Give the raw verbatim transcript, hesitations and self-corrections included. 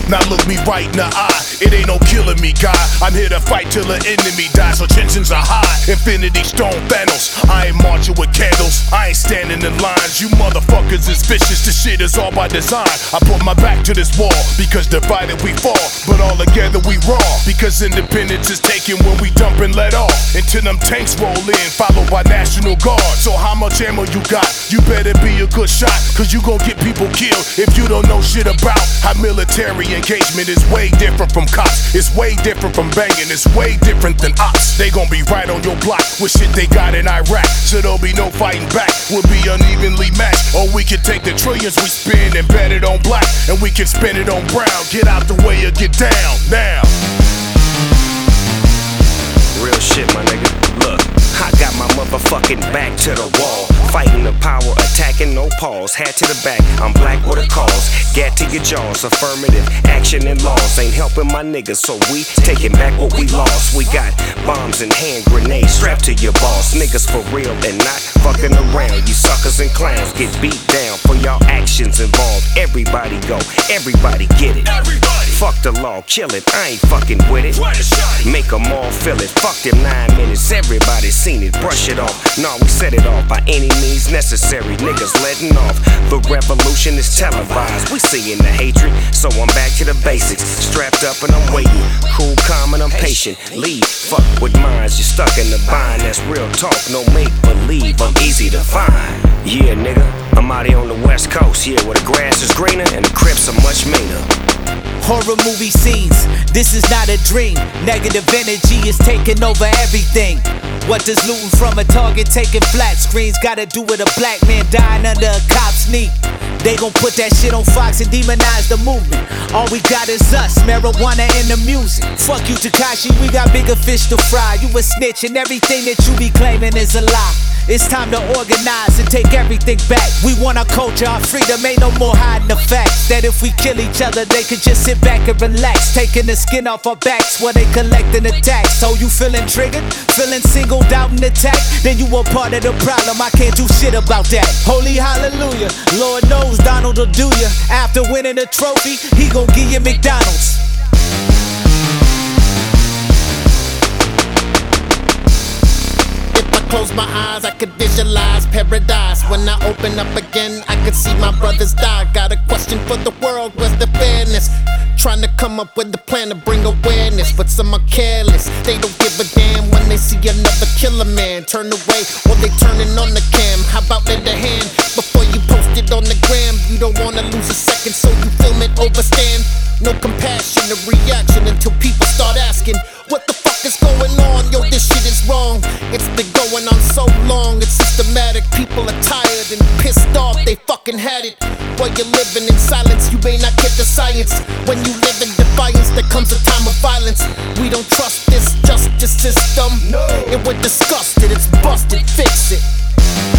Now look me right in the eye, it ain't no killing me, guy. I'm here to fight till the enemy dies, so tensions are high. Infinity Stone Thanos, I ain't marching with candles, I ain't standing in lines. You motherfuckers is vicious, this shit is all by design. I put my back to this wall, because divided we fall, but all together we raw. Because independence is taken when we dump and let off. Until them tanks roll in, followed by National Guard. So how much ammo you got? You better be a good shot, cause you gon' get people killed if you don't know shit about how military engagement is way different from cops. It's way different from banging, it's way different than ops. They gon' be right on your block with shit they got in Iraq. So there'll be no fighting back, we'll be unevenly matched. Or we can take the trillions we spend and bet it on black, and we can spend it on brown. Get out the way or get down now. Real shit, my nigga. Look, I got my motherfucking back to the wall. Fighting the power, attacking, no pause. Hat to the back, I'm black with a cause. Get to your jaws, affirmative action and laws ain't helping my niggas, so we taking back what we lost. We got bombs and hand grenades strapped to your boss. Niggas for real and not fucking around. You suckers and clowns get beat down for y'all actions involved. Everybody go, everybody get it. Everybody. Fuck the law, kill it, I ain't fucking with it. Make them all feel it, fuck them nine minutes. Everybody seen it, brush it off. Nah, we set it off by any means necessary. Niggas letting off, the revolution is televised. We seeing the hatred, so I'm back to the basics. Strapped up and I'm waiting, cool, calm and I'm patient. Leave, fuck with minds, you're stuck in the bind. That's real talk, no make believe, I'm easy to find. Yeah nigga, I'm out here on the west coast. Yeah, where the grass is greener and the crips are much meaner. Horror movie scenes, this is not a dream. Negative energy is taking over everything. What does looting from a target taking flat screens gotta do with a black man dying under a cop's knee? They gon' put that shit on Fox and demonize the movement. All we got is us, marijuana and the music. Fuck you Tekashi, we got bigger fish to fry. You a snitch and everything that you be claiming is a lie. It's time to organize and take everything back. We want our culture, our freedom, ain't no more hiding the facts. That if we kill each other, they can just sit back and relax. Taking the skin off our backs while they collecting the tax. So you feeling triggered? Feeling singled out and attacked? Then you a part of the problem, I can't do shit about that. Holy hallelujah, Lord knows Donald will do ya. After winning a trophy, he gon' give you McDonald's. Close my eyes, I could visualize paradise. When I open up again, I could see my brothers die. Got a question for the world, where's the fairness? Trying to come up with a plan to bring awareness, but some are careless. They don't give a damn when they see another killer man. Turn away, or they turning on the cam. How about lend a hand before you post it on the gram? You don't wanna lose a second, so you film it, overstand. No compassion or reaction until people start asking, what the fuck is going on? Yo, this shit is wrong. It's been going on so long, it's systematic. People are tired and pissed off, they fucking had it. While you're living in silence, you may not get the science. When you live in defiance, there comes a time of violence. We don't trust this justice system. No. It went disgusted, it's busted, fix it.